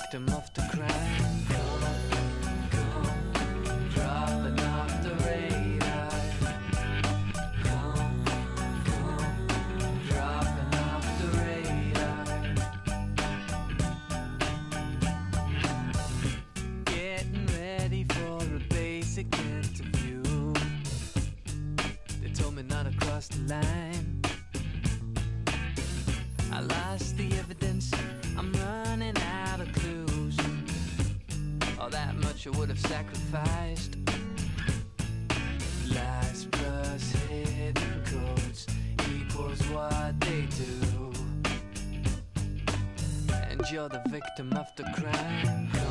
victim of the crime. Come, dropping off the radar. Come, dropping off the radar. Getting ready for a basic interview. They told me not to cross the line. I lost the evidence, I'm running out of clues. All that much I would have sacrificed. Lies plus hidden codes equals what they do. And you're the victim of the crime.